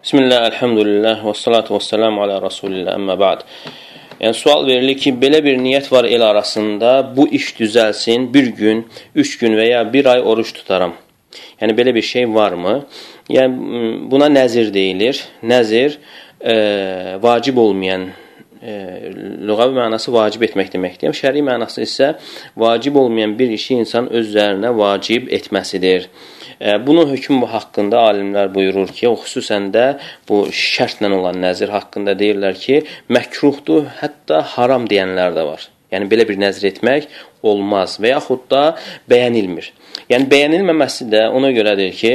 Bismillah, elhamdülillah, və salatu və selamu alə rasulillah, əmmə ba'd. Yəni, sual verilir ki, belə bir niyyət var el arasında, bu iş düzəlsin, bir gün, 3 gün və ya bir ay oruç tutaram. Yəni, belə bir şey varmı? Yəni, buna nəzir deyilir. Nəzir, vacib olmayan, lüğəvi mənası vacib etmək deməkdir. Şəri mənası isə vacib olmayan bir işi insan öz üzərinə vacib etməsidir. Bunun hökmü haqqında alimlər buyurur ki, xüsusən də bu şərtlə olan nəzir haqqında deyirlər ki, məkruhdur, hətta haram deyənlər də var. Yəni, belə bir nəzir etmək olmaz və yaxud da bəyənilmir. Yəni, bəyənilməməsi də ona görədir ki,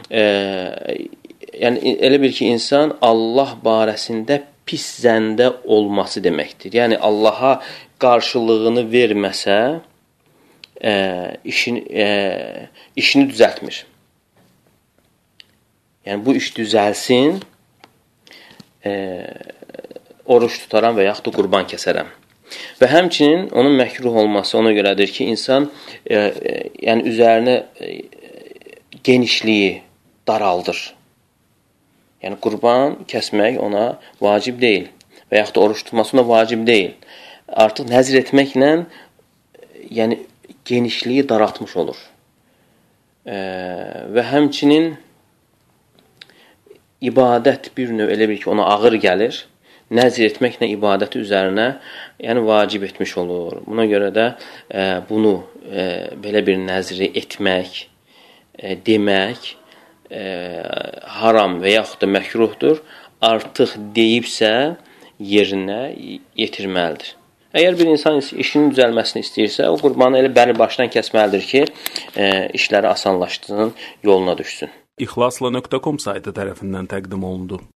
yəni, elə bir ki, insan Allah barəsində pis zəndə olması deməkdir. Yəni, Allaha qarşılığını verməsə, işini düzəltmir. Yəni, bu iş düzəlsin, oruç tutaram və yaxud da qurban kəsərəm. Və həmçinin onun məkruh olması ona görədir ki, insan yəni, üzərinə genişliyi daraldır. Yəni, qurban kəsmək ona vacib deyil və yaxud da oruç tutması ona vacib deyil. Artıq nəzir etməklə yəni, genişliyi daraltmış olur. Və həmçinin ibadət bir növ elə bir ki, ona ağır gəlir. Nəzir etməklə ibadəti üzərinə yəni, vacib etmiş olur. Buna görə də bunu belə bir nəzri etmək, demək haram və yaxud da məkruhdur. Artıq deyibsə yerinə yetirməlidir. Əgər bir insan işinin düzəlməsini istəyirsə, o qurbanı elə bəri başdan kəsməlidir ki, işləri asanlaşdırsın, yoluna düşsün. İxlasla.com saytı tərəfindən təqdim olundu.